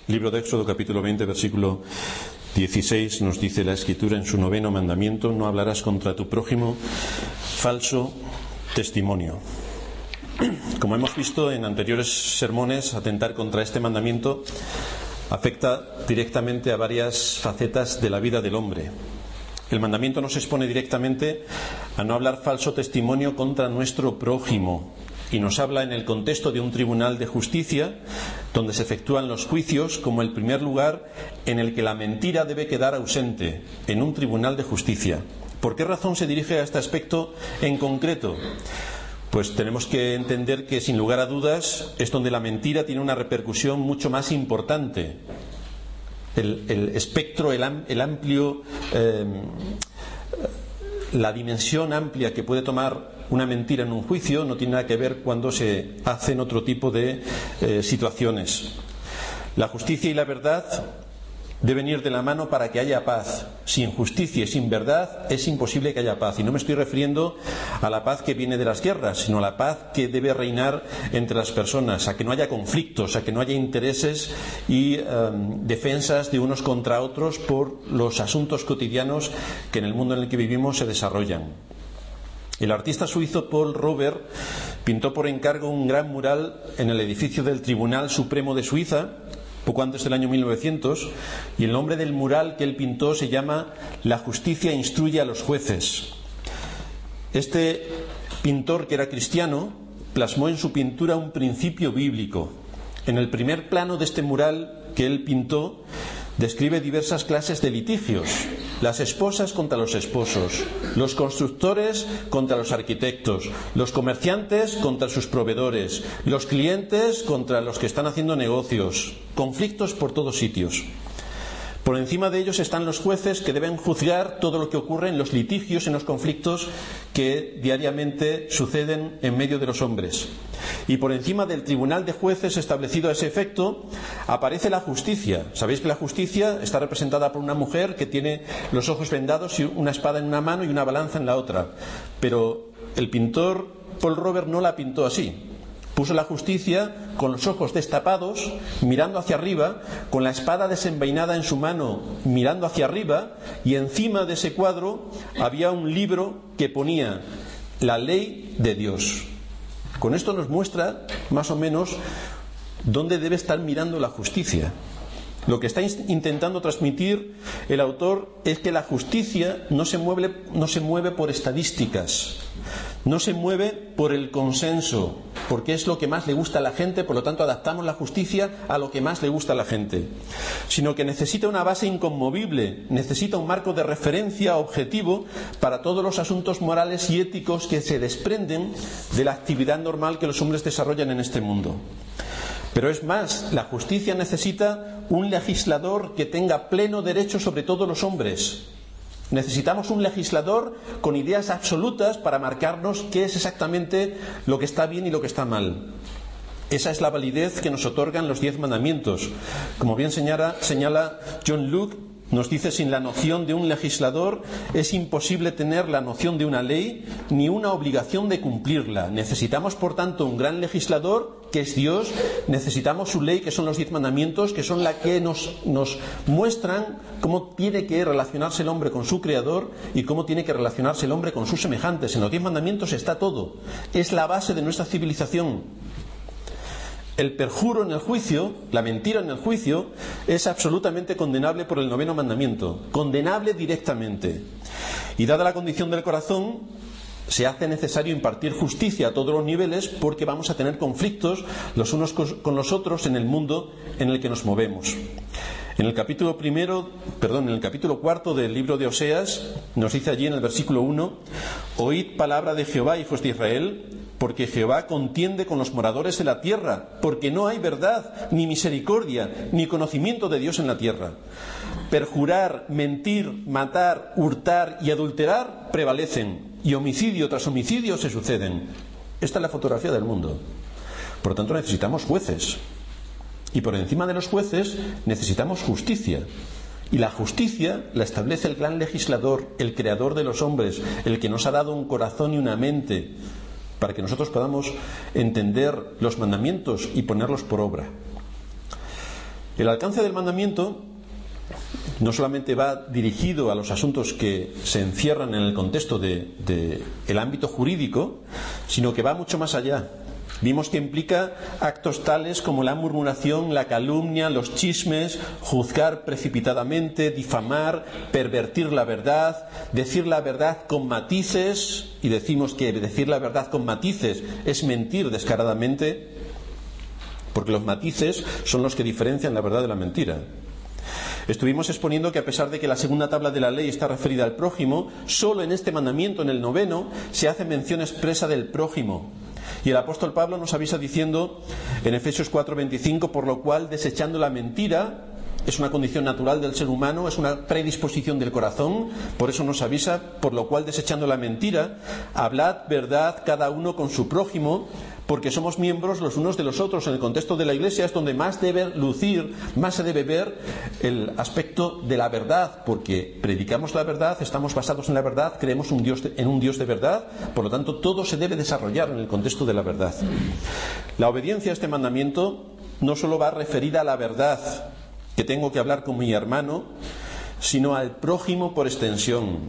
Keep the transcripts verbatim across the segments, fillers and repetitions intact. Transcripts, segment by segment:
Libro de Éxodo, capítulo veinte, versículo dieciséis, nos dice la Escritura en su noveno mandamiento: no hablarás contra tu prójimo falso testimonio. Como hemos visto en anteriores sermones, atentar contra este mandamiento afecta directamente a varias facetas de la vida del hombre. El mandamiento nos expone directamente a no hablar falso testimonio contra nuestro prójimo, y nos habla en el contexto de un tribunal de justicia donde se efectúan los juicios como el primer lugar en el que la mentira debe quedar ausente, en un tribunal de justicia. ¿Por qué razón se dirige a este aspecto en concreto? Pues tenemos que entender que, sin lugar a dudas, es donde la mentira tiene una repercusión mucho más importante. El, el espectro, el, el amplio, eh, la dimensión amplia que puede tomar una mentira en un juicio no tiene nada que ver cuando se hacen otro tipo de eh, situaciones. La justicia y la verdad deben ir de la mano para que haya paz. Sin justicia y sin verdad es imposible que haya paz. Y no me estoy refiriendo a la paz que viene de las guerras, sino a la paz que debe reinar entre las personas, a que no haya conflictos, a que no haya intereses y eh, defensas de unos contra otros por los asuntos cotidianos que en el mundo en el que vivimos se desarrollan. El artista suizo Paul Robert pintó por encargo un gran mural en el edificio del Tribunal Supremo de Suiza poco antes del año mil novecientos, y el nombre del mural que él pintó se llama La justicia instruye a los jueces. Este pintor, que era cristiano, plasmó en su pintura un principio bíblico. En el primer plano de este mural que él pintó describe diversas clases de litigios: las esposas contra los esposos, los constructores contra los arquitectos, los comerciantes contra sus proveedores, los clientes contra los que están haciendo negocios, conflictos por todos sitios. Por encima de ellos están los jueces, que deben juzgar todo lo que ocurre en los litigios, en los conflictos que diariamente suceden en medio de los hombres. Y por encima del tribunal de jueces establecido a ese efecto aparece la justicia. Sabéis que la justicia está representada por una mujer que tiene los ojos vendados y una espada en una mano y una balanza en la otra. Pero el pintor Paul Robert no la pintó así. Puso la justicia con los ojos destapados, mirando hacia arriba, con la espada desenvainada en su mano, mirando hacia arriba, y encima de ese cuadro había un libro que ponía la ley de Dios. Con esto nos muestra más o menos dónde debe estar mirando la justicia. Lo que está intentando transmitir el autor es que la justicia no se mueve, no se mueve por estadísticas, no se mueve por el consenso, porque es lo que más le gusta a la gente, por lo tanto adaptamos la justicia a lo que más le gusta a la gente, sino que necesita una base inconmovible, necesita un marco de referencia objetivo para todos los asuntos morales y éticos que se desprenden de la actividad normal que los hombres desarrollan en este mundo. Pero es más, la justicia necesita un legislador que tenga pleno derecho sobre todos los hombres. Necesitamos un legislador con ideas absolutas para marcarnos qué es exactamente lo que está bien y lo que está mal. Esa es la validez que nos otorgan los diez mandamientos. Como bien señala, señala John Locke, nos dice: sin la noción de un legislador es imposible tener la noción de una ley ni una obligación de cumplirla. Necesitamos, por tanto, un gran legislador, que es Dios. Necesitamos su ley, que son los diez mandamientos, que son la que nos, nos muestran cómo tiene que relacionarse el hombre con su Creador y cómo tiene que relacionarse el hombre con sus semejantes. En los diez mandamientos está todo. Es la base de nuestra civilización. El perjuro en el juicio, la mentira en el juicio, es absolutamente condenable por el noveno mandamiento, condenable directamente. Y dada la condición del corazón, se hace necesario impartir justicia a todos los niveles, porque vamos a tener conflictos los unos con los otros en el mundo en el que nos movemos. En el capítulo primero, perdón, en el capítulo cuarto del libro de Oseas, nos dice allí en el versículo uno: oíd palabra de Jehová, hijos de Israel, porque Jehová contiende con los moradores de la tierra, porque no hay verdad, ni misericordia, ni conocimiento de Dios en la tierra. Perjurar, mentir, matar, hurtar y adulterar prevalecen, y homicidio tras homicidio se suceden. Esta es la fotografía del mundo. Por lo tanto, necesitamos jueces. Y por encima de los jueces necesitamos justicia. Y la justicia la establece el gran legislador, el creador de los hombres, el que nos ha dado un corazón y una mente para que nosotros podamos entender los mandamientos y ponerlos por obra. El alcance del mandamiento no solamente va dirigido a los asuntos que se encierran en el contexto de, de el ámbito jurídico, sino que va mucho más allá. Vimos que implica actos tales como la murmuración, la calumnia, los chismes, juzgar precipitadamente, difamar, pervertir la verdad, decir la verdad con matices, y decimos que decir la verdad con matices es mentir descaradamente, porque los matices son los que diferencian la verdad de la mentira. Estuvimos exponiendo que a pesar de que la segunda tabla de la ley está referida al prójimo, solo en este mandamiento, en el noveno, se hace mención expresa del prójimo. Y el apóstol Pablo nos avisa diciendo en Efesios cuatro veinticinco, por lo cual, desechando la mentira, es una condición natural del ser humano, es una predisposición del corazón, por eso nos avisa, por lo cual, desechando la mentira, hablad verdad cada uno con su prójimo, porque somos miembros los unos de los otros. En el contexto de la Iglesia es donde más debe lucir, más se debe ver el aspecto de la verdad, porque predicamos la verdad, estamos basados en la verdad, creemos un Dios de, en un Dios de verdad, por lo tanto todo se debe desarrollar en el contexto de la verdad. La obediencia a este mandamiento no solo va referida a la verdad que tengo que hablar con mi hermano, sino al prójimo por extensión.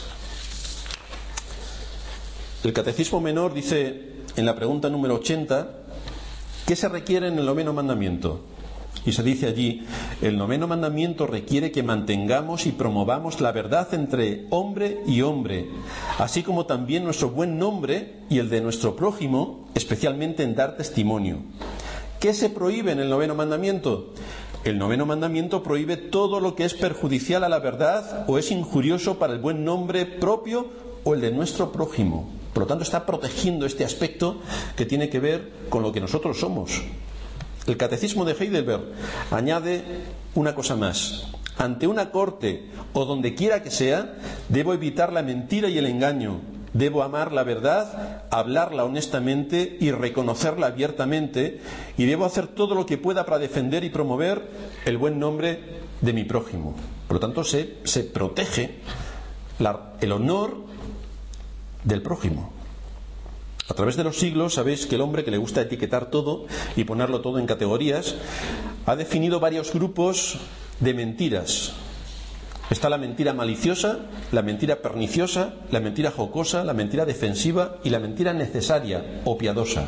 El Catecismo Menor dice en la pregunta número ochenta, ¿qué se requiere en el noveno mandamiento? Y se dice allí, el noveno mandamiento requiere que mantengamos y promovamos la verdad entre hombre y hombre, así como también nuestro buen nombre y el de nuestro prójimo, especialmente en dar testimonio. ¿Qué se prohíbe en el noveno mandamiento? El noveno mandamiento prohíbe todo lo que es perjudicial a la verdad o es injurioso para el buen nombre propio o el de nuestro prójimo. Por lo tanto, está protegiendo este aspecto que tiene que ver con lo que nosotros somos. El Catecismo de Heidelberg añade una cosa más. Ante una corte o donde quiera que sea, debo evitar la mentira y el engaño. Debo amar la verdad, hablarla honestamente y reconocerla abiertamente, y debo hacer todo lo que pueda para defender y promover el buen nombre de mi prójimo. Por lo tanto, se, se protege la, el honor del prójimo. A través de los siglos sabéis que el hombre, que le gusta etiquetar todo y ponerlo todo en categorías, ha definido varios grupos de mentiras. Está la mentira maliciosa, la mentira perniciosa, la mentira jocosa, la mentira defensiva y la mentira necesaria o piadosa.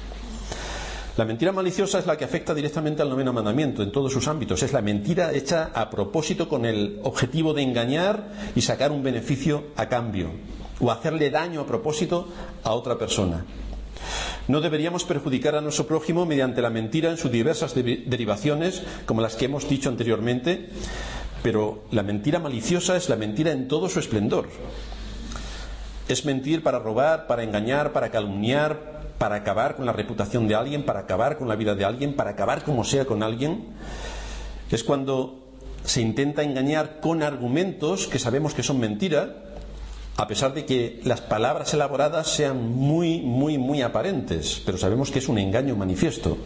La mentira maliciosa es la que afecta directamente al noveno mandamiento en todos sus ámbitos. Es la mentira hecha a propósito con el objetivo de engañar y sacar un beneficio a cambio, o hacerle daño a propósito a otra persona. No deberíamos perjudicar a nuestro prójimo mediante la mentira en sus diversas de- derivaciones, como las que hemos dicho anteriormente, pero la mentira maliciosa es la mentira en todo su esplendor. Es mentir para robar, para engañar, para calumniar, para acabar con la reputación de alguien, para acabar con la vida de alguien, para acabar como sea con alguien. Es cuando se intenta engañar con argumentos que sabemos que son mentira, a pesar de que las palabras elaboradas sean muy, muy, muy aparentes, pero sabemos que es un engaño manifiesto.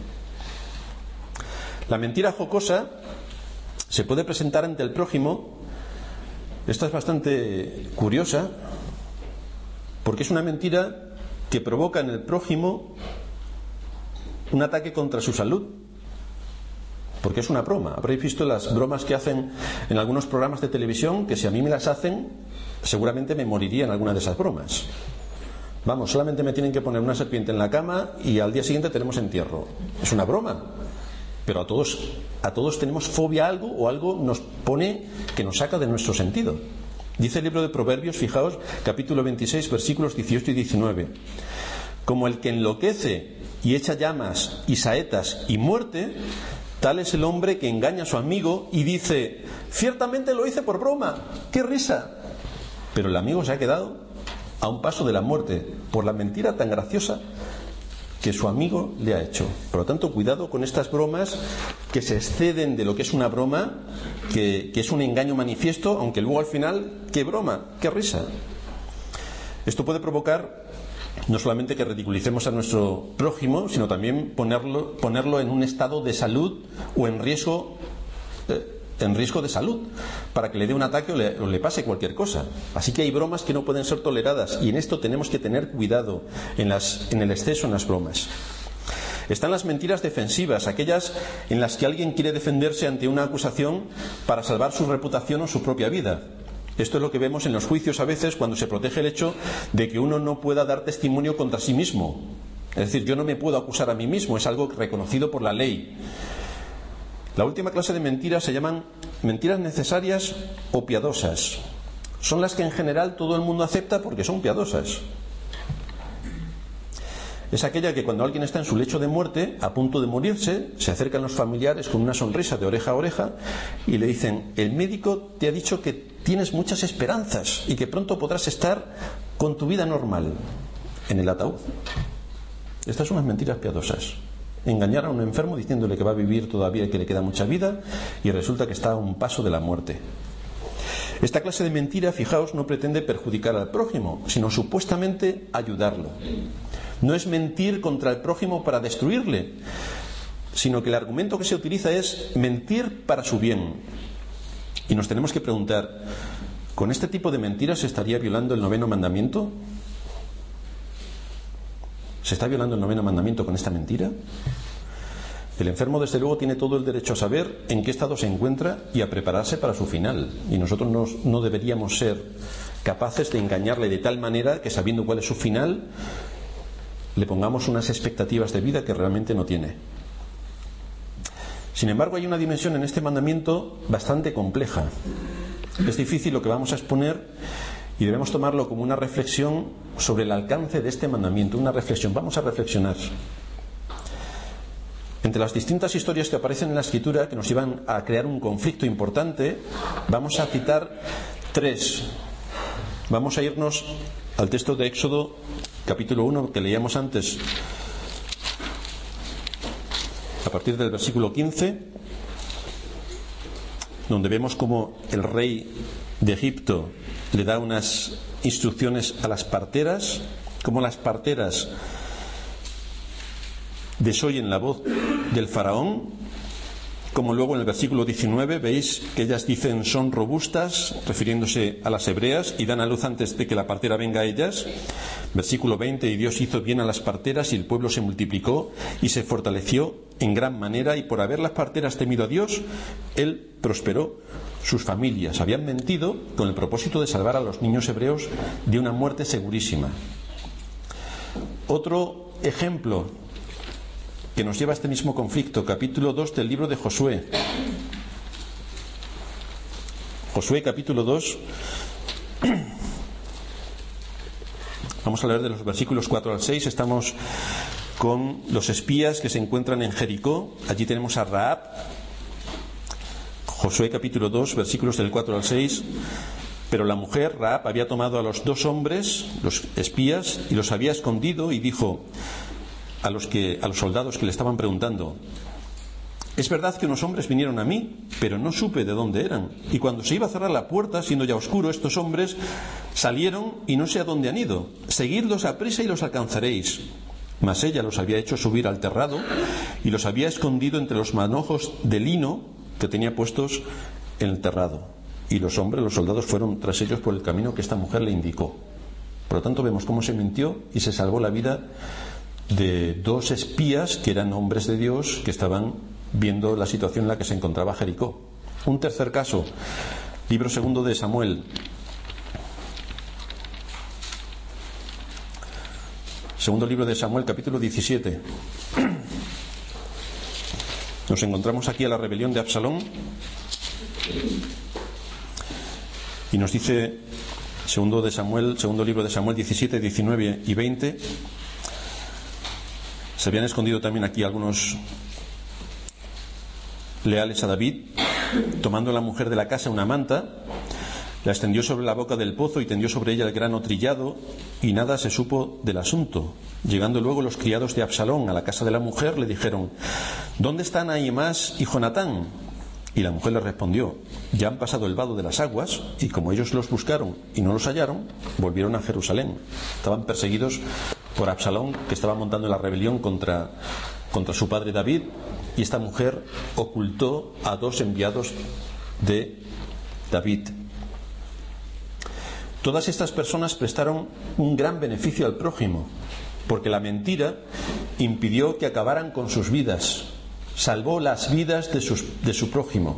La mentira jocosa se puede presentar ante el prójimo. Esta es bastante curiosa, porque es una mentira que provoca en el prójimo un ataque contra su salud, porque es una broma. Habréis visto las bromas que hacen en algunos programas de televisión, que si a mí me las hacen, seguramente me moriría en alguna de esas bromas. Vamos, solamente me tienen que poner una serpiente en la cama y al día siguiente tenemos entierro. Es una broma, pero a todos, a todos tenemos fobia a algo, o algo nos pone que nos saca de nuestro sentido. Dice el libro de Proverbios, fijaos, capítulo veintiséis, versículos dieciocho y diecinueve. Como el que enloquece y echa llamas y saetas y muerte, tal es el hombre que engaña a su amigo y dice, ciertamente lo hice por broma, qué risa. Pero el amigo se ha quedado a un paso de la muerte por la mentira tan graciosa que su amigo le ha hecho. Por lo tanto, cuidado con estas bromas que se exceden de lo que es una broma, que, que es un engaño manifiesto, aunque luego al final, qué broma, qué risa. Esto puede provocar no solamente que ridiculicemos a nuestro prójimo, sino también ponerlo, ponerlo en un estado de salud o en riesgo eh, en riesgo de salud, para que le dé un ataque o le, o le pase cualquier cosa. Así que hay bromas que no pueden ser toleradas, y en esto tenemos que tener cuidado en, las, en el exceso en las bromas. Están las mentiras defensivas, aquellas en las que alguien quiere defenderse ante una acusación para salvar su reputación o su propia vida. Esto es lo que vemos en los juicios a veces, cuando se protege el hecho de que uno no pueda dar testimonio contra sí mismo. Es decir, yo no me puedo acusar a mí mismo, es algo reconocido por la ley. La última clase de mentiras se llaman mentiras necesarias o piadosas. Son las que en general todo el mundo acepta porque son piadosas. Es aquella que cuando alguien está en su lecho de muerte, a punto de morirse, se acercan los familiares con una sonrisa de oreja a oreja y le dicen: el médico te ha dicho que tienes muchas esperanzas y que pronto podrás estar con tu vida normal en el ataúd. Estas son unas mentiras piadosas. Engañar a un enfermo diciéndole que va a vivir todavía y que le queda mucha vida, y resulta que está a un paso de la muerte. Esta clase de mentira, fijaos, no pretende perjudicar al prójimo, sino supuestamente ayudarlo. No es mentir contra el prójimo para destruirle, sino que el argumento que se utiliza es mentir para su bien. Y nos tenemos que preguntar, ¿con este tipo de mentiras se estaría violando el noveno mandamiento? ¿Se está violando el noveno mandamiento con esta mentira? El enfermo, desde luego, tiene todo el derecho a saber en qué estado se encuentra y a prepararse para su final. Y nosotros no, no deberíamos ser capaces de engañarle de tal manera que, sabiendo cuál es su final, le pongamos unas expectativas de vida que realmente no tiene. Sin embargo, hay una dimensión en este mandamiento bastante compleja. Es difícil lo que vamos a exponer y debemos tomarlo como una reflexión sobre el alcance de este mandamiento. Una reflexión. Vamos a reflexionar. Entre las distintas historias que aparecen en la Escritura que nos iban a crear un conflicto importante, vamos a citar tres. Vamos a irnos al texto de Éxodo capítulo uno que leíamos antes, a partir del versículo quince, donde vemos cómo el rey de Egipto le da unas instrucciones a las parteras, cómo las parteras desoyen la voz del faraón, como luego en el versículo diecinueve veis que ellas dicen son robustas, refiriéndose a las hebreas, y dan a luz antes de que la partera venga a ellas. Versículo veinte, y Dios hizo bien a las parteras y el pueblo se multiplicó y se fortaleció en gran manera, y por haber las parteras temido a Dios, Él prosperó sus familias. Habían mentido con el propósito de salvar a los niños hebreos de una muerte segurísima. Otro ejemplo que nos lleva a este mismo conflicto, capítulo dos del libro de Josué. Josué capítulo dos. Vamos a leer de los versículos cuatro al seis. Estamos con los espías que se encuentran en Jericó. Allí tenemos a Rahab. Josué capítulo dos, versículos del cuatro al seis. Pero la mujer, Rahab, había tomado a los dos hombres, los espías, y los había escondido, y dijo a los que a los soldados que le estaban preguntando: es verdad que unos hombres vinieron a mí, pero no supe de dónde eran, y cuando se iba a cerrar la puerta, siendo ya oscuro, estos hombres salieron y no sé a dónde han ido. Seguidlos a prisa y los alcanzaréis. Mas ella los había hecho subir al terrado y los había escondido entre los manojos de lino que tenía puestos en el terrado, y los hombres, los soldados, fueron tras ellos por el camino que esta mujer le indicó. Por lo tanto, vemos cómo se mintió y se salvó la vida de dos espías que eran hombres de Dios, que estaban viendo la situación en la que se encontraba Jericó. Un tercer caso, libro segundo de Samuel. Segundo libro de Samuel, capítulo diecisiete. Nos encontramos aquí a la rebelión de Absalón, y nos dice segundo de Samuel, segundo libro de Samuel diecisiete, diecinueve y veinte. Se habían escondido también aquí algunos leales a David. Tomando la mujer de la casa una manta, la extendió sobre la boca del pozo y tendió sobre ella el grano trillado, y nada se supo del asunto. Llegando luego los criados de Absalón a la casa de la mujer, le dijeron: ¿dónde están Ahimaas y Jonatán? Y la mujer le respondió: ya han pasado el vado de las aguas, y como ellos los buscaron y no los hallaron, volvieron a Jerusalén. Estaban perseguidos por Absalón, que estaba montando la rebelión contra, contra su padre David, y esta mujer ocultó a dos enviados de David. Todas estas personas prestaron un gran beneficio al prójimo, porque la mentira impidió que acabaran con sus vidas, salvó las vidas de, sus, de su prójimo.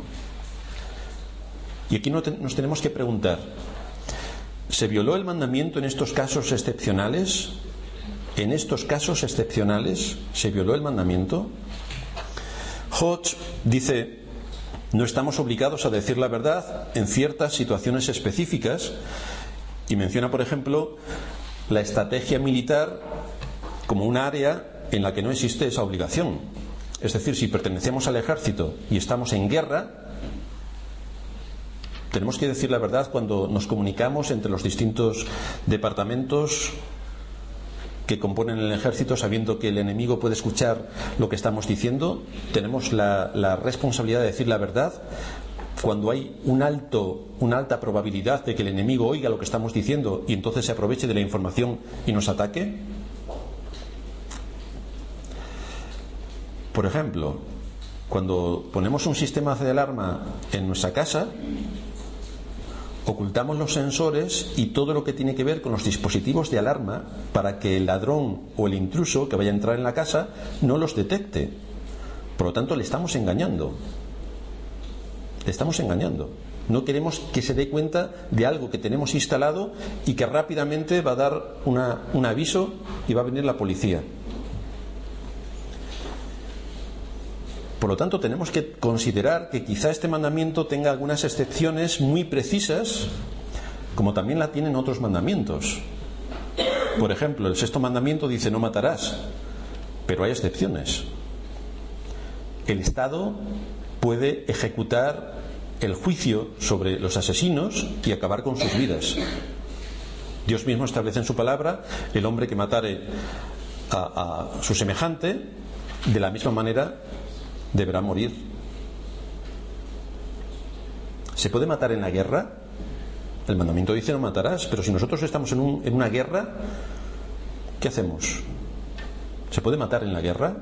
Y aquí nos tenemos que preguntar, ¿se violó el mandamiento en estos casos excepcionales? ¿En estos casos excepcionales se violó el mandamiento? Hodge dice, no estamos obligados a decir la verdad en ciertas situaciones específicas, y menciona, por ejemplo, la estrategia militar como un área en la que no existe esa obligación. Es decir, si pertenecemos al ejército y estamos en guerra, tenemos que decir la verdad cuando nos comunicamos entre los distintos departamentos que componen el ejército, sabiendo que el enemigo puede escuchar lo que estamos diciendo. Tenemos la, la responsabilidad de decir la verdad cuando hay un alto, una alta probabilidad de que el enemigo oiga lo que estamos diciendo y entonces se aproveche de la información y nos ataque. Por ejemplo, cuando ponemos un sistema de alarma en nuestra casa, ocultamos los sensores y todo lo que tiene que ver con los dispositivos de alarma para que el ladrón o el intruso que vaya a entrar en la casa no los detecte. Por lo tanto, le estamos engañando. Le estamos engañando. No queremos que se dé cuenta de algo que tenemos instalado y que rápidamente va a dar una, un aviso y va a venir la policía. Por lo tanto, tenemos que considerar que quizá este mandamiento tenga algunas excepciones muy precisas, como también la tienen otros mandamientos. Por ejemplo, el sexto mandamiento dice no matarás, pero hay excepciones. El Estado puede ejecutar el juicio sobre los asesinos y acabar con sus vidas. Dios mismo establece en su palabra: el hombre que matare a, a su semejante, de la misma manera deberá morir. ¿Se puede matar en la guerra? El mandamiento dice no matarás, pero si nosotros estamos en, un, en una guerra, ¿qué hacemos? ¿Se puede matar en la guerra?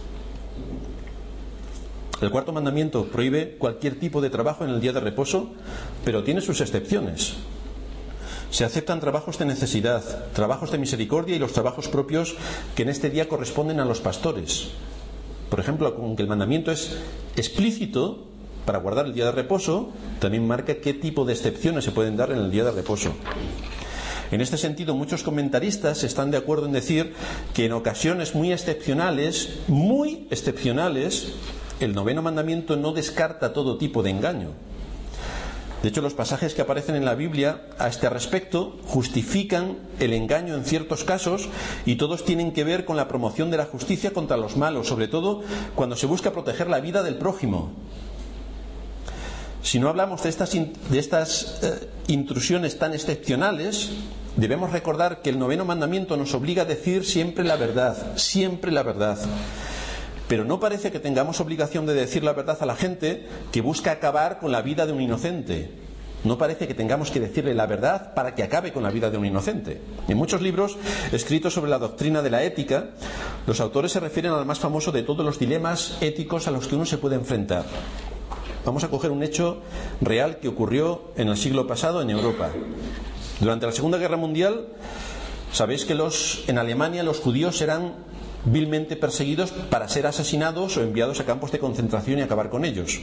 El cuarto mandamiento prohíbe cualquier tipo de trabajo en el día de reposo, pero tiene sus excepciones. Se aceptan trabajos de necesidad, trabajos de misericordia y los trabajos propios que en este día corresponden a los pastores. Por ejemplo, aunque el mandamiento es explícito para guardar el día de reposo, también marca qué tipo de excepciones se pueden dar en el día de reposo. En este sentido, muchos comentaristas están de acuerdo en decir que en ocasiones muy excepcionales, muy excepcionales, el noveno mandamiento no descarta todo tipo de engaño. De hecho, los pasajes que aparecen en la Biblia a este respecto justifican el engaño en ciertos casos, y todos tienen que ver con la promoción de la justicia contra los malos, sobre todo cuando se busca proteger la vida del prójimo. Si no hablamos de estas, de estas eh, intrusiones tan excepcionales, debemos recordar que el noveno mandamiento nos obliga a decir siempre la verdad, siempre la verdad. Pero no parece que tengamos obligación de decir la verdad a la gente que busca acabar con la vida de un inocente. No parece que tengamos que decirle la verdad para que acabe con la vida de un inocente. En muchos libros escritos sobre la doctrina de la ética, los autores se refieren al más famoso de todos los dilemas éticos a los que uno se puede enfrentar. Vamos a coger un hecho real que ocurrió en el siglo pasado en Europa. Durante la Segunda Guerra Mundial, sabéis que los, en Alemania los judíos eran vilmente perseguidos para ser asesinados o enviados a campos de concentración y acabar con ellos.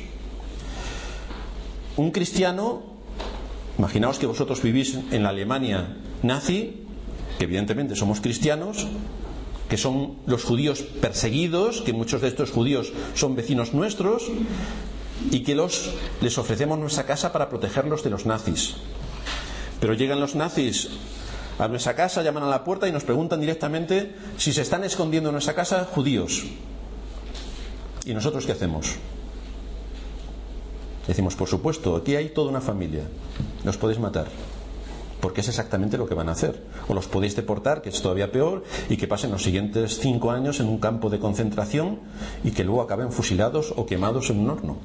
Un cristiano, imaginaos que vosotros vivís en la Alemania nazi, que evidentemente somos cristianos, que son los judíos perseguidos, que muchos de estos judíos son vecinos nuestros, y que los, les ofrecemos nuestra casa para protegerlos de los nazis. Pero llegan los nazis a nuestra casa, llaman a la puerta y nos preguntan directamente si se están escondiendo en nuestra casa judíos. ¿Y nosotros qué hacemos? Decimos, por supuesto, aquí hay toda una familia, los podéis matar, porque es exactamente lo que van a hacer. O los podéis deportar, que es todavía peor, y que pasen los siguientes cinco años en un campo de concentración y que luego acaben fusilados o quemados en un horno.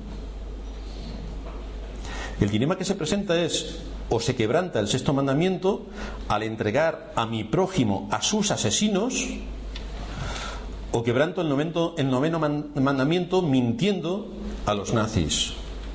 El dilema que se presenta es: o se quebranta el sexto mandamiento al entregar a mi prójimo a sus asesinos, o quebranto el noveno, el noveno mandamiento mintiendo a los nazis.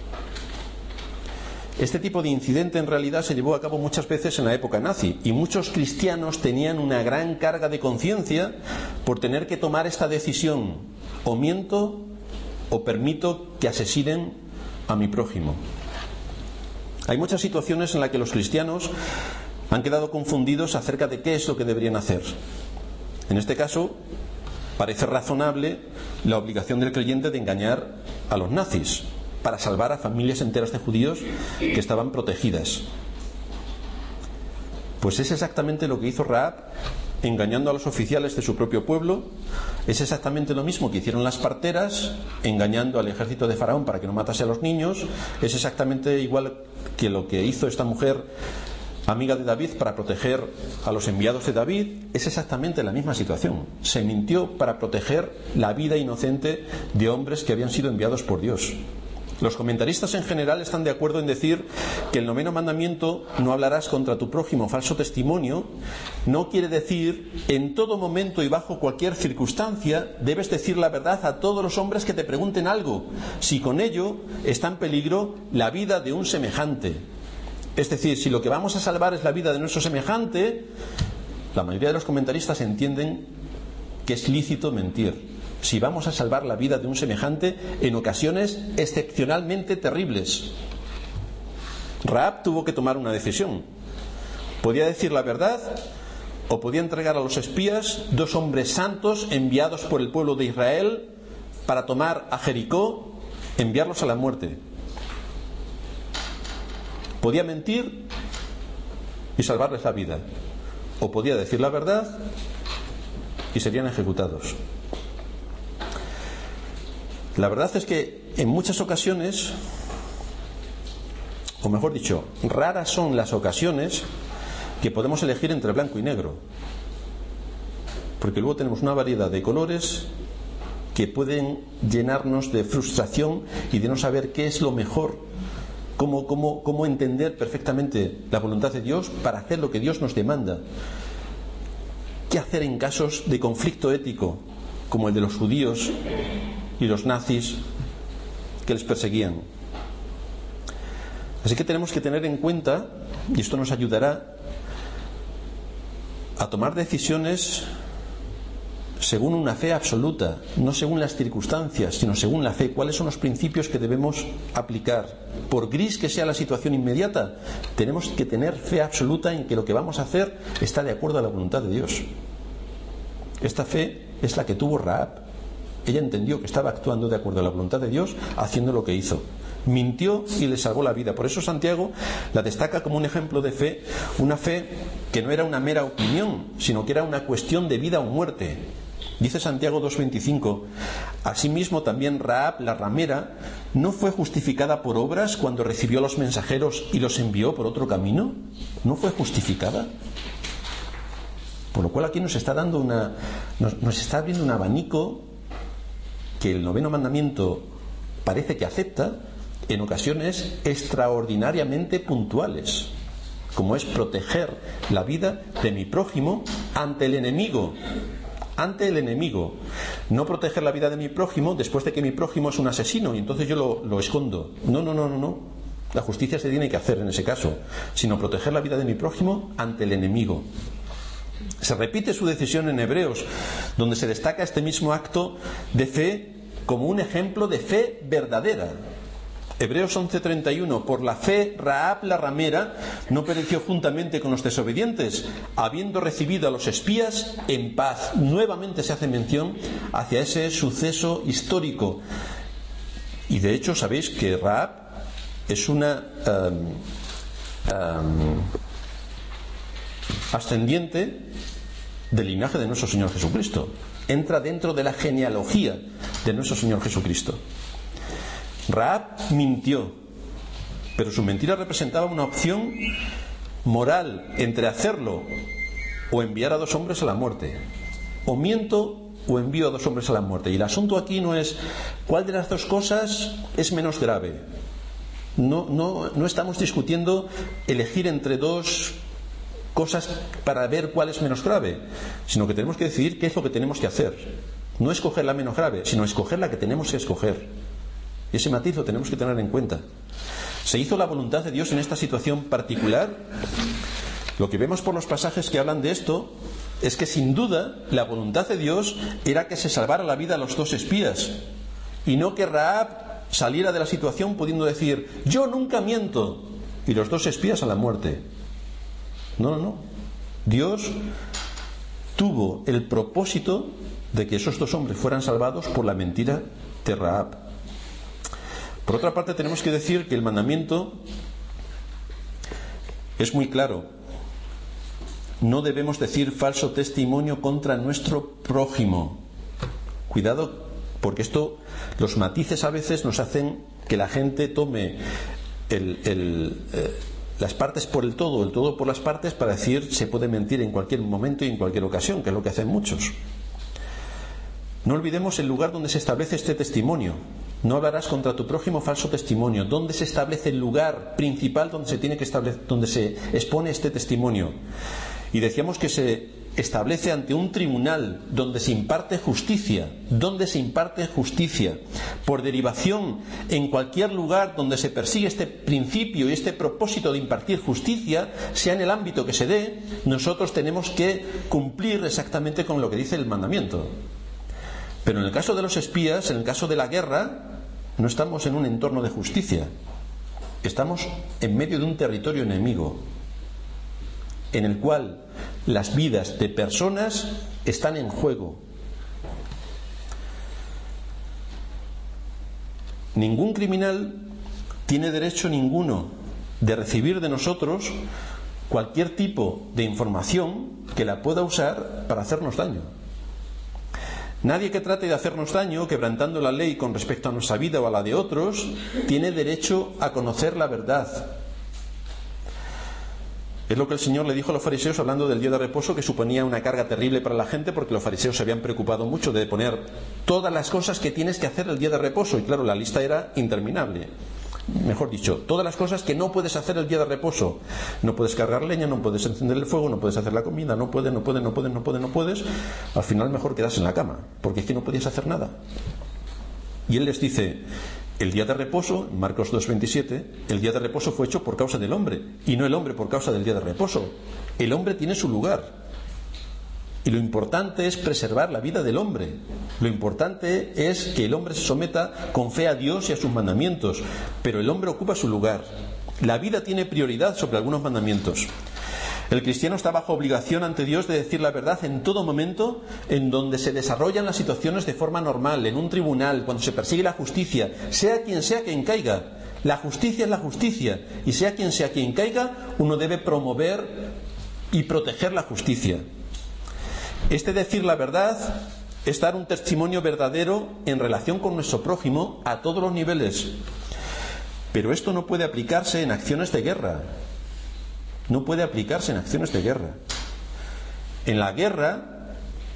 Este tipo de incidente en realidad se llevó a cabo muchas veces en la época nazi, y muchos cristianos tenían una gran carga de conciencia por tener que tomar esta decisión: o miento o permito que asesinen a mi prójimo. Hay muchas situaciones en las que los cristianos han quedado confundidos acerca de qué es lo que deberían hacer. En este caso, parece razonable la obligación del creyente de engañar a los nazis para salvar a familias enteras de judíos que estaban protegidas. Pues es exactamente lo que hizo Rahab, engañando a los oficiales de su propio pueblo. Es exactamente lo mismo que hicieron las parteras, engañando al ejército de Faraón para que no matase a los niños. Es exactamente igual que lo que hizo esta mujer, amiga de David, para proteger a los enviados de David. Es exactamente la misma situación. Se mintió para proteger la vida inocente de hombres que habían sido enviados por Dios. Los comentaristas en general están de acuerdo en decir que el noveno mandamiento, no hablarás contra tu prójimo falso testimonio, no quiere decir en todo momento y bajo cualquier circunstancia debes decir la verdad a todos los hombres que te pregunten algo, si con ello está en peligro la vida de un semejante. Es decir, si lo que vamos a salvar es la vida de nuestro semejante, la mayoría de los comentaristas entienden que es lícito mentir. Si vamos a salvar la vida de un semejante en ocasiones excepcionalmente terribles. Rahab tuvo que tomar una decisión. Podía decir la verdad o podía entregar a los espías, dos hombres santos enviados por el pueblo de Israel para tomar a Jericó, enviarlos a la muerte. Podía mentir y salvarles la vida, o podía decir la verdad y serían ejecutados. La verdad es que en muchas ocasiones, o mejor dicho, raras son las ocasiones que podemos elegir entre blanco y negro, porque luego tenemos una variedad de colores que pueden llenarnos de frustración y de no saber qué es lo mejor, cómo, cómo, cómo entender perfectamente la voluntad de Dios para hacer lo que Dios nos demanda. ¿Qué hacer en casos de conflicto ético como el de los judíos y los nazis que les perseguían? Así que tenemos que tener en cuenta, y esto nos ayudará a tomar decisiones según una fe absoluta, no según las circunstancias, sino según la fe. ¿Cuáles son los principios que debemos aplicar? Por gris que sea la situación inmediata, tenemos que tener fe absoluta en que lo que vamos a hacer está de acuerdo a la voluntad de Dios. Esta fe es la que tuvo Rahab. Ella entendió que estaba actuando de acuerdo a la voluntad de Dios, haciendo lo que hizo. Mintió y le salvó la vida. Por eso Santiago la destaca como un ejemplo de fe, una fe que no era una mera opinión, sino que era una cuestión de vida o muerte. Dice Santiago dos veinticinco: asimismo también Rahab la ramera no fue justificada por obras cuando recibió a los mensajeros y los envió por otro camino. ¿No fue justificada? Por lo cual aquí nos está dando una, nos, nos está abriendo un abanico que el noveno mandamiento parece que acepta en ocasiones extraordinariamente puntuales, como es proteger la vida de mi prójimo ante el enemigo. Ante el enemigo. No proteger la vida de mi prójimo después de que mi prójimo es un asesino y entonces yo lo, lo escondo. No, no, no, no, no. La justicia se tiene que hacer en ese caso, sino proteger la vida de mi prójimo ante el enemigo. Se repite su decisión en Hebreos, donde se destaca este mismo acto de fe como un ejemplo de fe verdadera. Hebreos once treinta y uno: por la fe Rahab la ramera no pereció juntamente con los desobedientes, habiendo recibido a los espías en paz. Nuevamente se hace mención hacia ese suceso histórico. Y de hecho sabéis que Rahab es una um, um, ascendiente del linaje de nuestro Señor Jesucristo. Entra dentro de la genealogía de nuestro Señor Jesucristo. Rahab mintió, pero su mentira representaba una opción moral entre hacerlo o enviar a dos hombres a la muerte. O miento o envío a dos hombres a la muerte. Y el asunto aquí no es cuál de las dos cosas es menos grave. No, no, no estamos discutiendo elegir entre dos cosas para ver cuál es menos grave, sino que tenemos que decidir qué es lo que tenemos que hacer. No escoger la menos grave, sino escoger la que tenemos que escoger. Y ese matiz lo tenemos que tener en cuenta. ¿Se hizo la voluntad de Dios en esta situación particular? Lo que vemos por los pasajes que hablan de esto es que sin duda la voluntad de Dios era que se salvara la vida a los dos espías, y no que Rahab saliera de la situación pudiendo decir: yo nunca miento, y los dos espías a la muerte. No, no, no. Dios tuvo el propósito de que esos dos hombres fueran salvados por la mentira de Rahab. Por otra parte, tenemos que decir que el mandamiento es muy claro. No debemos decir falso testimonio contra nuestro prójimo. Cuidado, porque esto, los matices a veces nos hacen que la gente tome el, el, eh, las partes por el todo, el todo por las partes, para decir se puede mentir en cualquier momento y en cualquier ocasión, que es lo que hacen muchos. No olvidemos el lugar donde se establece este testimonio. No hablarás contra tu prójimo falso testimonio. ¿Dónde se establece el lugar principal donde se tiene que establecer, donde se expone este testimonio? Y decíamos que se establece ante un tribunal donde se imparte justicia. ¿Dónde se imparte justicia? Por derivación, en cualquier lugar donde se persigue este principio y este propósito de impartir justicia, sea en el ámbito que se dé, nosotros tenemos que cumplir exactamente con lo que dice el mandamiento. Pero en el caso de los espías, en el caso de la guerra, no estamos en un entorno de justicia. Estamos en medio de un territorio enemigo, en el cual las vidas de personas están en juego. Ningún criminal tiene derecho ninguno de recibir de nosotros cualquier tipo de información que la pueda usar para hacernos daño. Nadie que trate de hacernos daño, quebrantando la ley con respecto a nuestra vida o a la de otros, tiene derecho a conocer la verdad. Es lo que el Señor le dijo a los fariseos hablando del día de reposo, que suponía una carga terrible para la gente, porque los fariseos se habían preocupado mucho de poner todas las cosas que tienes que hacer el día de reposo, y claro, la lista era interminable. Mejor dicho, todas las cosas que no puedes hacer el día de reposo. No puedes cargar leña, no puedes encender el fuego, no puedes hacer la comida, no puedes, no puedes, no puedes, no puedes, no puedes. Al final mejor quedarse en la cama, porque es que no podías hacer nada. Y Él les dice: el día de reposo, en Marcos dos veintisiete, el día de reposo fue hecho por causa del hombre, y no el hombre por causa del día de reposo. El hombre tiene su lugar, y lo importante es preservar la vida del hombre. Lo importante es que el hombre se someta con fe a Dios y a sus mandamientos, pero el hombre ocupa su lugar. La vida tiene prioridad sobre algunos mandamientos. El cristiano está bajo obligación ante Dios de decir la verdad en todo momento en donde se desarrollan las situaciones de forma normal, en un tribunal, cuando se persigue la justicia, sea quien sea quien caiga. La justicia es la justicia, y sea quien sea quien caiga, uno debe promover y proteger la justicia. Este decir la verdad es dar un testimonio verdadero en relación con nuestro prójimo a todos los niveles. Pero esto no puede aplicarse en acciones de guerra. No puede aplicarse en acciones de guerra. En la guerra,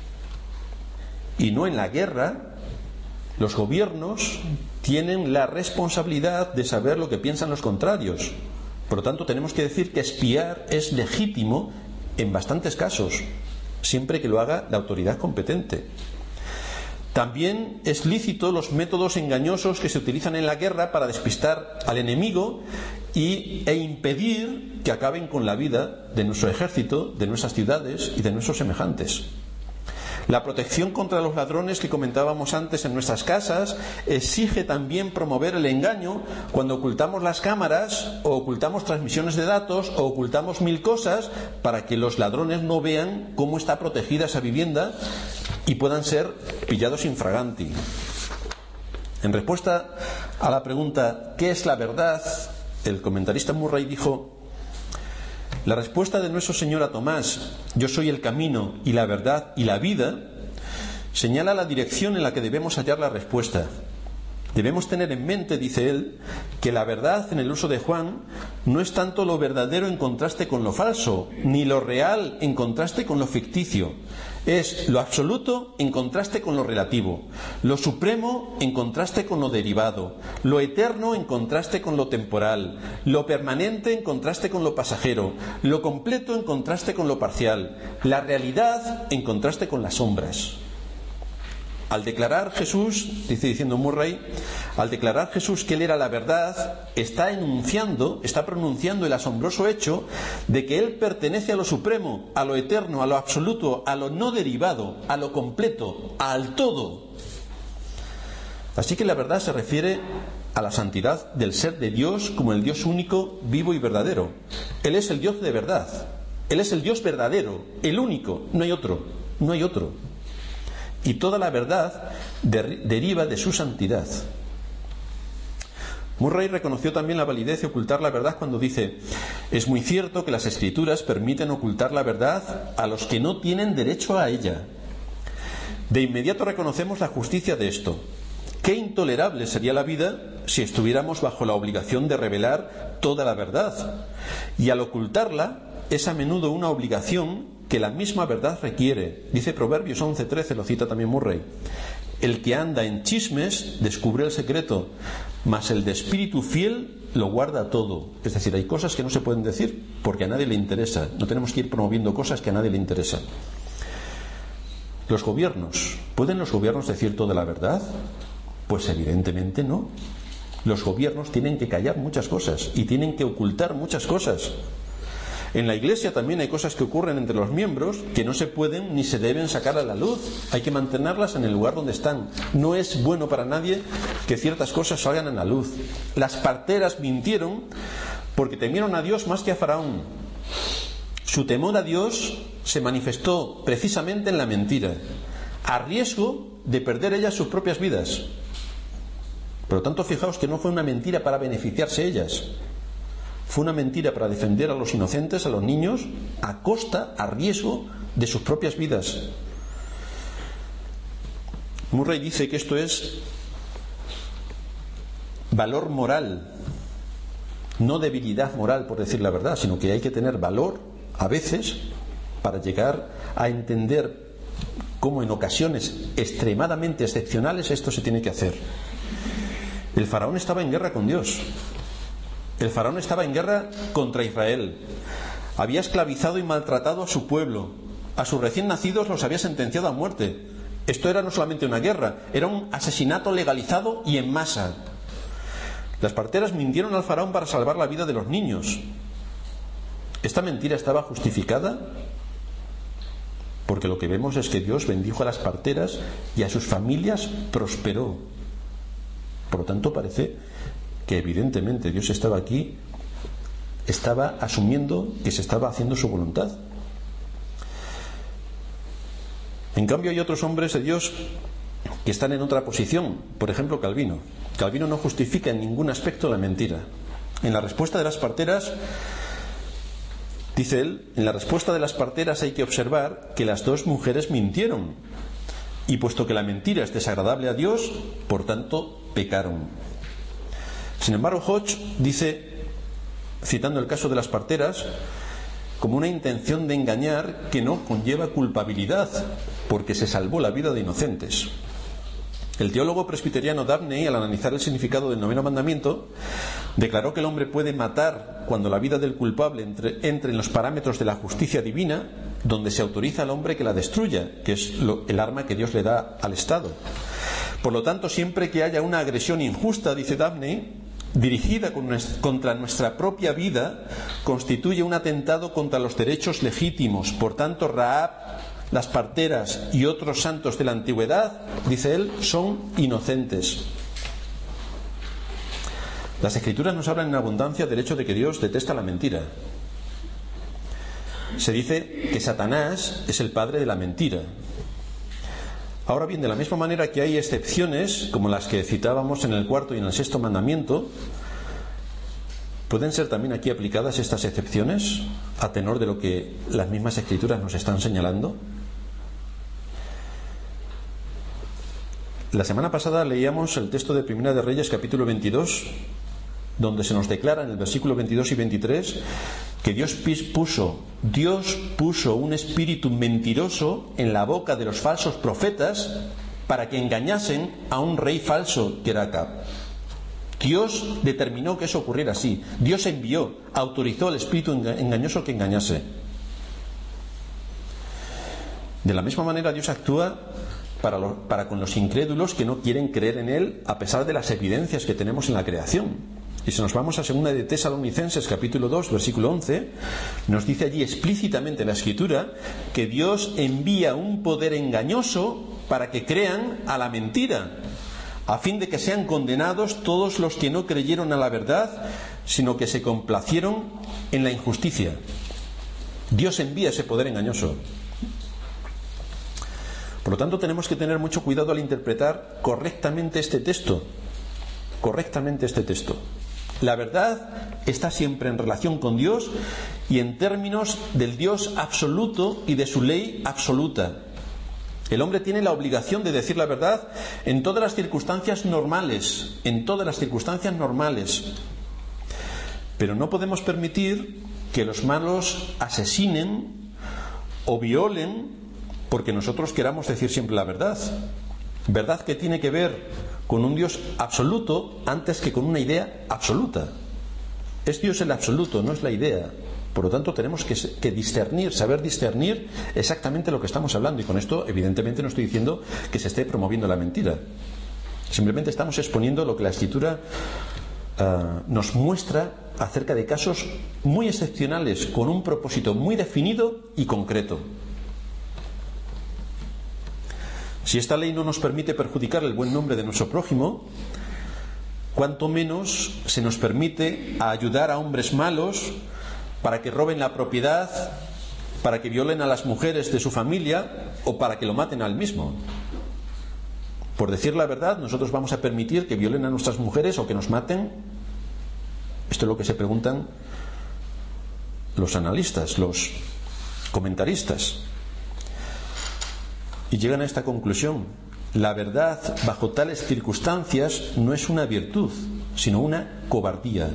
y no en la guerra, los gobiernos tienen la responsabilidad de saber lo que piensan los contrarios. Por lo tanto, tenemos que decir que espiar es legítimo en bastantes casos, siempre que lo haga la autoridad competente. También es lícito los métodos engañosos que se utilizan en la guerra para despistar al enemigo y, e impedir que acaben con la vida de nuestro ejército, de nuestras ciudades y de nuestros semejantes. La protección contra los ladrones que comentábamos antes en nuestras casas exige también promover el engaño cuando ocultamos las cámaras o ocultamos transmisiones de datos o ocultamos mil cosas para que los ladrones no vean cómo está protegida esa vivienda y puedan ser pillados infraganti. En respuesta a la pregunta ¿qué es la verdad?, el comentarista Murray dijo: la respuesta de nuestro Señor a Tomás, yo soy el camino y la verdad y la vida, señala la dirección en la que debemos hallar la respuesta. Debemos tener en mente, dice él, que la verdad en el uso de Juan no es tanto lo verdadero en contraste con lo falso, ni lo real en contraste con lo ficticio. Es lo absoluto en contraste con lo relativo, lo supremo en contraste con lo derivado, lo eterno en contraste con lo temporal, lo permanente en contraste con lo pasajero, lo completo en contraste con lo parcial, la realidad en contraste con las sombras. Al declarar Jesús, dice diciendo Murray, al declarar Jesús que Él era la verdad, está enunciando, está pronunciando el asombroso hecho de que Él pertenece a lo supremo, a lo eterno, a lo absoluto, a lo no derivado, a lo completo, al todo. Así que la verdad se refiere a la santidad del ser de Dios como el Dios único, vivo y verdadero. Él es el Dios de verdad. Él es el Dios verdadero, el único, no hay otro, no hay otro. Y toda la verdad de- deriva de su santidad. Murray reconoció también la validez de ocultar la verdad cuando dice: es muy cierto que las Escrituras permiten ocultar la verdad a los que no tienen derecho a ella. De inmediato reconocemos la justicia de esto. Qué intolerable sería la vida si estuviéramos bajo la obligación de revelar toda la verdad. Y al ocultarla es a menudo una obligación que la misma verdad requiere. Dice Proverbios once trece, lo cita también Murray: el que anda en chismes descubre el secreto, mas el de espíritu fiel lo guarda todo. Es decir, hay cosas que no se pueden decir porque a nadie le interesa. No tenemos que ir promoviendo cosas que a nadie le interesan. Los gobiernos, ¿pueden los gobiernos decir toda la verdad? Pues evidentemente no. Los gobiernos tienen que callar muchas cosas y tienen que ocultar muchas cosas. En la Iglesia también hay cosas que ocurren entre los miembros que no se pueden ni se deben sacar a la luz. Hay que mantenerlas en el lugar donde están. No es bueno para nadie que ciertas cosas salgan a la luz. Las parteras mintieron porque temieron a Dios más que a Faraón. Su temor a Dios se manifestó precisamente en la mentira, a riesgo de perder ellas sus propias vidas. Por lo tanto, fijaos que no fue una mentira para beneficiarse ellas. Fue una mentira para defender a los inocentes, a los niños, a costa, a riesgo de sus propias vidas. Murray dice que esto es valor moral, no debilidad moral, por decir la verdad, sino que hay que tener valor, a veces, para llegar a entender cómo en ocasiones extremadamente excepcionales esto se tiene que hacer. El faraón estaba en guerra con Dios. El faraón estaba en guerra contra Israel. Había esclavizado y maltratado a su pueblo. A sus recién nacidos los había sentenciado a muerte. Esto era no solamente una guerra, era un asesinato legalizado y en masa. Las parteras mintieron al faraón para salvar la vida de los niños. ¿Esta mentira estaba justificada? Porque lo que vemos es que Dios bendijo a las parteras y a sus familias prosperó. Por lo tanto, parece que evidentemente Dios estaba aquí, estaba asumiendo que se estaba haciendo su voluntad. En cambio, hay otros hombres de Dios que están en otra posición. Por ejemplo, Calvino. Calvino no justifica en ningún aspecto la mentira. En la respuesta de las parteras, dice él, en la respuesta de las parteras hay que observar que las dos mujeres mintieron. Y puesto que la mentira es desagradable a Dios, por tanto, pecaron. Sin embargo, Hodge dice, citando el caso de las parteras, como una intención de engañar que no conlleva culpabilidad, porque se salvó la vida de inocentes. El teólogo presbiteriano Dabney, al analizar el significado del noveno mandamiento, declaró que el hombre puede matar cuando la vida del culpable entre, entre en los parámetros de la justicia divina, donde se autoriza al hombre que la destruya, que es lo, el arma que Dios le da al Estado. Por lo tanto, siempre que haya una agresión injusta, dice Dabney, dirigida contra nuestra propia vida, constituye un atentado contra los derechos legítimos. Por tanto, Rahab, las parteras y otros santos de la antigüedad, dice él, son inocentes. Las Escrituras nos hablan en abundancia del hecho de que Dios detesta la mentira. Se dice que Satanás es el padre de la mentira. Ahora bien, de la misma manera que hay excepciones, como las que citábamos en el cuarto y en el sexto mandamiento, ¿pueden ser también aquí aplicadas estas excepciones a tenor de lo que las mismas Escrituras nos están señalando? La semana pasada leíamos el texto de Primera de Reyes, capítulo veintidós, donde se nos declara en el versículo veintidós y veintitrés que Dios puso, Dios puso un espíritu mentiroso en la boca de los falsos profetas para que engañasen a un rey falso que era Acab. Dios determinó que eso ocurriera así. Dios envió, autorizó al espíritu engañoso que engañase. De la misma manera Dios actúa para, lo, para con los incrédulos que no quieren creer en Él a pesar de las evidencias que tenemos en la creación. Y si nos vamos a segunda de Tesalonicenses capítulo dos versículo once, nos dice allí explícitamente la Escritura que Dios envía un poder engañoso para que crean a la mentira, a fin de que sean condenados todos los que no creyeron a la verdad, sino que se complacieron en la injusticia. Dios envía ese poder engañoso. Por lo tanto, tenemos que tener mucho cuidado al interpretar correctamente este texto. Correctamente este texto. La verdad está siempre en relación con Dios y en términos del Dios absoluto y de su ley absoluta. El hombre tiene la obligación de decir la verdad en todas las circunstancias normales, en todas las circunstancias normales. Pero no podemos permitir que los malos asesinen o violen porque nosotros queramos decir siempre la verdad. Verdad que tiene que ver con un Dios absoluto antes que con una idea absoluta. Es Dios el absoluto, no es la idea. Por lo tanto, tenemos que, que discernir, saber discernir exactamente lo que estamos hablando. Y con esto, evidentemente, no estoy diciendo que se esté promoviendo la mentira. Simplemente estamos exponiendo lo que la Escritura uh, nos muestra acerca de casos muy excepcionales, con un propósito muy definido y concreto. Si esta ley no nos permite perjudicar el buen nombre de nuestro prójimo, cuanto menos se nos permite ayudar a hombres malos para que roben la propiedad, para que violen a las mujeres de su familia o para que lo maten al mismo. Por decir la verdad, nosotros vamos a permitir que violen a nuestras mujeres o que nos maten. Esto es lo que se preguntan los analistas, los comentaristas. Y llegan a esta conclusión: la verdad bajo tales circunstancias no es una virtud, sino una cobardía.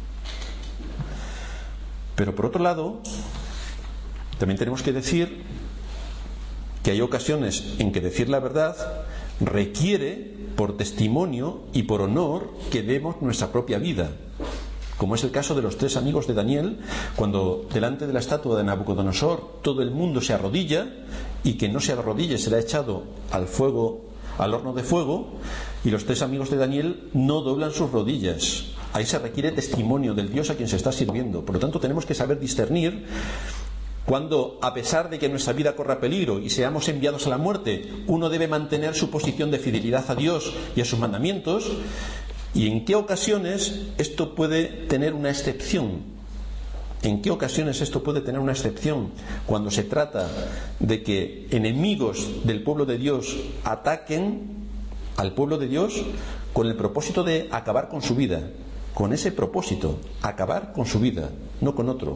Pero por otro lado, también tenemos que decir que hay ocasiones en que decir la verdad requiere, por testimonio y por honor, que demos nuestra propia vida, como es el caso de los tres amigos de Daniel, cuando delante de la estatua de Nabucodonosor todo el mundo se arrodilla, y que no se arrodille será echado al fuego, al horno de fuego, y los tres amigos de Daniel no doblan sus rodillas. Ahí se requiere testimonio del Dios a quien se está sirviendo. Por lo tanto, tenemos que saber discernir cuando, a pesar de que nuestra vida corra peligro y seamos enviados a la muerte, uno debe mantener su posición de fidelidad a Dios y a sus mandamientos, y en qué ocasiones esto puede tener una excepción. ¿En qué ocasiones esto puede tener una excepción? Cuando se trata de que enemigos del pueblo de Dios ataquen al pueblo de Dios con el propósito de acabar con su vida. Con ese propósito, acabar con su vida, no con otro.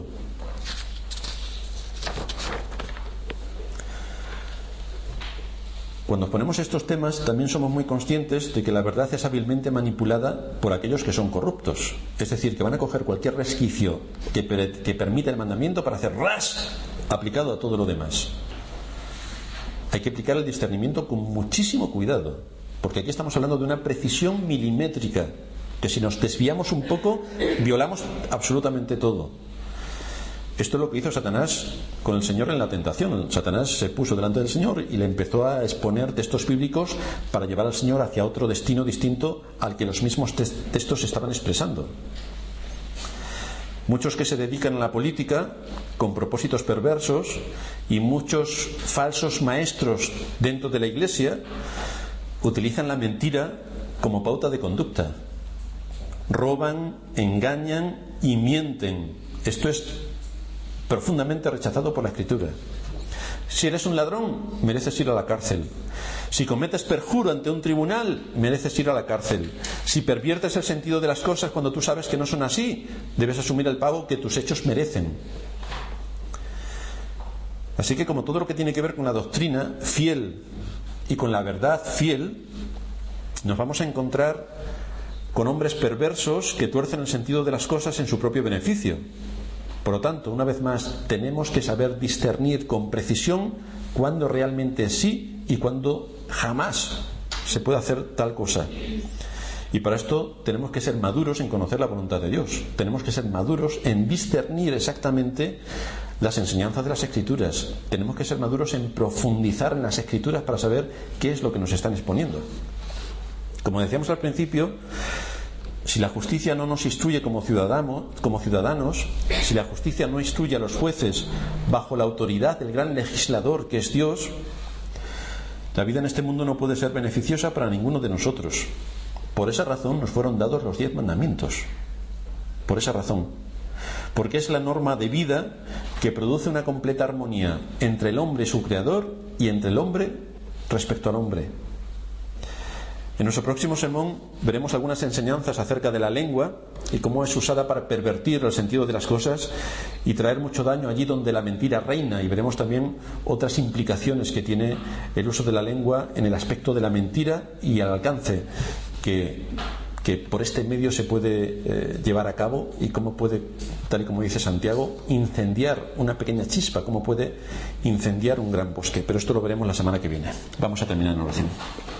Cuando ponemos estos temas, también somos muy conscientes de que la verdad es hábilmente manipulada por aquellos que son corruptos. Es decir, que van a coger cualquier resquicio que, per- que permita el mandamiento para hacer ras aplicado a todo lo demás. Hay que aplicar el discernimiento con muchísimo cuidado, porque aquí estamos hablando de una precisión milimétrica, que si nos desviamos un poco, violamos absolutamente todo. Esto es lo que hizo Satanás con el Señor en la tentación. Satanás se puso delante del Señor y le empezó a exponer textos bíblicos para llevar al Señor hacia otro destino distinto al que los mismos textos estaban expresando. Muchos que se dedican a la política con propósitos perversos y muchos falsos maestros dentro de la Iglesia utilizan la mentira como pauta de conducta. Roban, engañan y mienten. Esto es profundamente rechazado por la Escritura. Si eres un ladrón, mereces ir a la cárcel. Si cometes perjuro ante un tribunal, mereces ir a la cárcel. Si perviertes el sentido de las cosas cuando tú sabes que no son así, debes asumir el pago que tus hechos merecen. Así que, como todo lo que tiene que ver con la doctrina fiel y con la verdad fiel, nos vamos a encontrar con hombres perversos que tuercen el sentido de las cosas en su propio beneficio. Por lo tanto, una vez más, tenemos que saber discernir con precisión cuándo realmente sí y cuándo jamás se puede hacer tal cosa. Y para esto tenemos que ser maduros en conocer la voluntad de Dios. Tenemos que ser maduros en discernir exactamente las enseñanzas de las Escrituras. Tenemos que ser maduros en profundizar en las Escrituras para saber qué es lo que nos están exponiendo. Como decíamos al principio, si la justicia no nos instruye como ciudadanos, como ciudadanos, si la justicia no instruye a los jueces bajo la autoridad del gran legislador que es Dios, la vida en este mundo no puede ser beneficiosa para ninguno de nosotros. Por esa razón nos fueron dados los diez mandamientos. Por esa razón. Porque es la norma de vida que produce una completa armonía entre el hombre y su creador y entre el hombre respecto al hombre. En nuestro próximo sermón veremos algunas enseñanzas acerca de la lengua y cómo es usada para pervertir el sentido de las cosas y traer mucho daño allí donde la mentira reina, y veremos también otras implicaciones que tiene el uso de la lengua en el aspecto de la mentira y al alcance que, que por este medio se puede eh, llevar a cabo, y cómo puede, tal y como dice Santiago, incendiar una pequeña chispa, cómo puede incendiar un gran bosque. Pero esto lo veremos la semana que viene. Vamos a terminar en oración.